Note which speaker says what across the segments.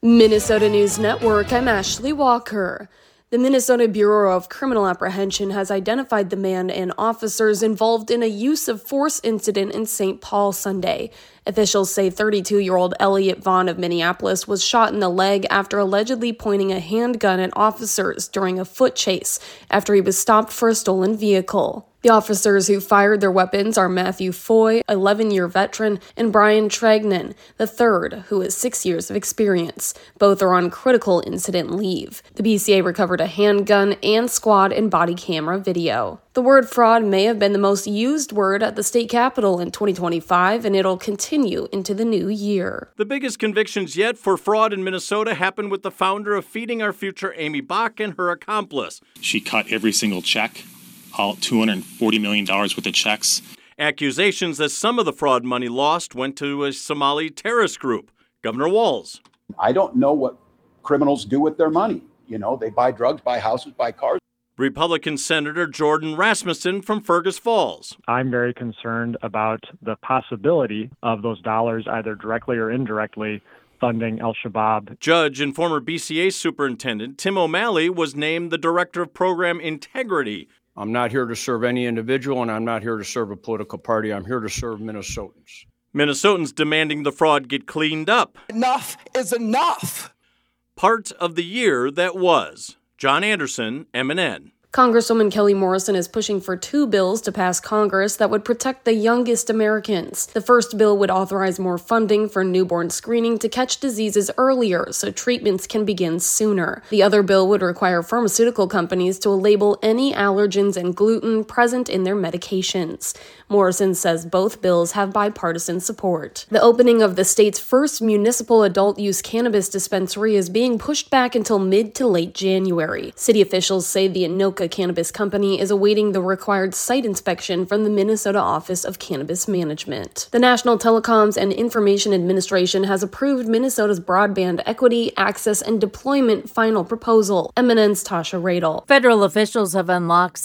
Speaker 1: Minnesota News Network, I'm Ashley Walker. The Minnesota Bureau of Criminal Apprehension has identified the man and officers involved in a use of force incident in St. Paul Sunday. Officials say 32-year-old Elliot Vaughn of Minneapolis was shot in the leg after allegedly pointing a handgun at officers during a foot chase after he was stopped for a stolen vehicle. The officers who fired their weapons are Matthew Foy, 11-year veteran, and Brian Tragnon, the third, who has 6 years of experience. Both are on critical incident leave. The BCA recovered a handgun and squad and body camera video. The word fraud may have been the most used word at the state capitol in 2025, and it'll continue into the new year.
Speaker 2: The biggest convictions yet for fraud in Minnesota happened with the founder of Feeding Our Future, Amy Bach, and her accomplice.
Speaker 3: She cut every single check. All $240 million worth of checks.
Speaker 2: Accusations that some of the fraud money lost went to a Somali terrorist group. Governor Walz.
Speaker 4: I don't know what criminals do with their money. You know, they buy drugs, buy houses, buy cars.
Speaker 2: Republican Senator Jordan Rasmussen from Fergus Falls.
Speaker 5: I'm very concerned about the possibility of those dollars either directly or indirectly funding al-Shabaab.
Speaker 2: Judge and former BCA Superintendent Tim O'Malley was named the Director of Program Integrity.
Speaker 6: I'm not here to serve any individual, and I'm not here to serve a political party. I'm here to serve Minnesotans.
Speaker 2: Minnesotans demanding the fraud get cleaned up.
Speaker 7: Enough is enough.
Speaker 2: Part of the year that was. John Anderson, MNN.
Speaker 1: Congresswoman Kelly Morrison is pushing for 2 bills to pass Congress that would protect the youngest Americans. The first bill would authorize more funding for newborn screening to catch diseases earlier so treatments can begin sooner. The other bill would require pharmaceutical companies to label any allergens and gluten present in their medications. Morrison says both bills have bipartisan support. The opening of the state's first municipal adult-use cannabis dispensary is being pushed back until mid to late January. City officials say the Anoka Cannabis Company is awaiting the required site inspection from the Minnesota Office of Cannabis Management. The National Telecoms and Information Administration has approved Minnesota's broadband equity, access, and deployment final proposal. MNN's Tasha Radel.
Speaker 8: Federal officials have unlocked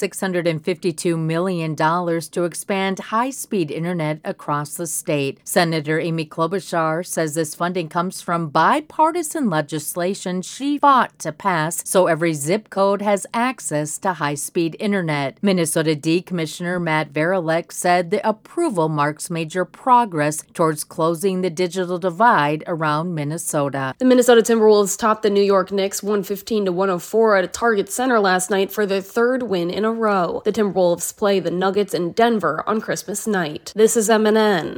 Speaker 8: $652 million to expand high-speed internet across the state. Senator Amy Klobuchar says this funding comes from bipartisan legislation she fought to pass so every zip code has access to high-speed internet. Minnesota D Commissioner Matt Varilek said the approval marks major progress towards closing the digital divide around Minnesota.
Speaker 1: The Minnesota Timberwolves topped the New York Knicks 115-104 at a Target Center last night for their 3rd win in a row. The Timberwolves play the Nuggets in Denver on Christmas night. This is MNN.